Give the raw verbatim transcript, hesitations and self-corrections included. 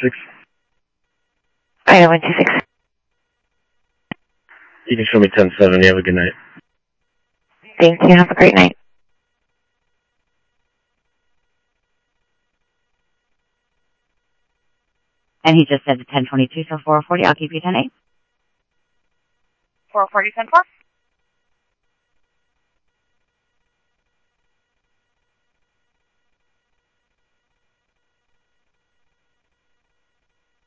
six. Item one two six. You can show me ten seven. You have a good night. Thank you. Have a great night. And he just said ten twenty-two, so four forty. I'll keep you ten eight. four forty, ten four.